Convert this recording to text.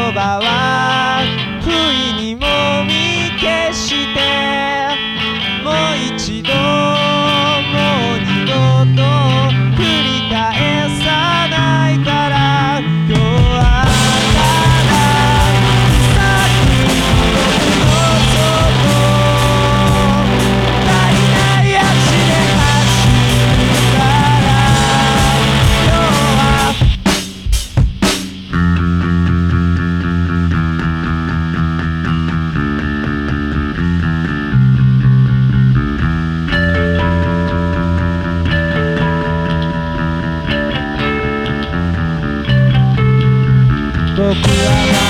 葉は不意にもみ消してもう一度もう二度と繰り返さないから今日はただ咲く僕の外足りない足で走るから今日は僕は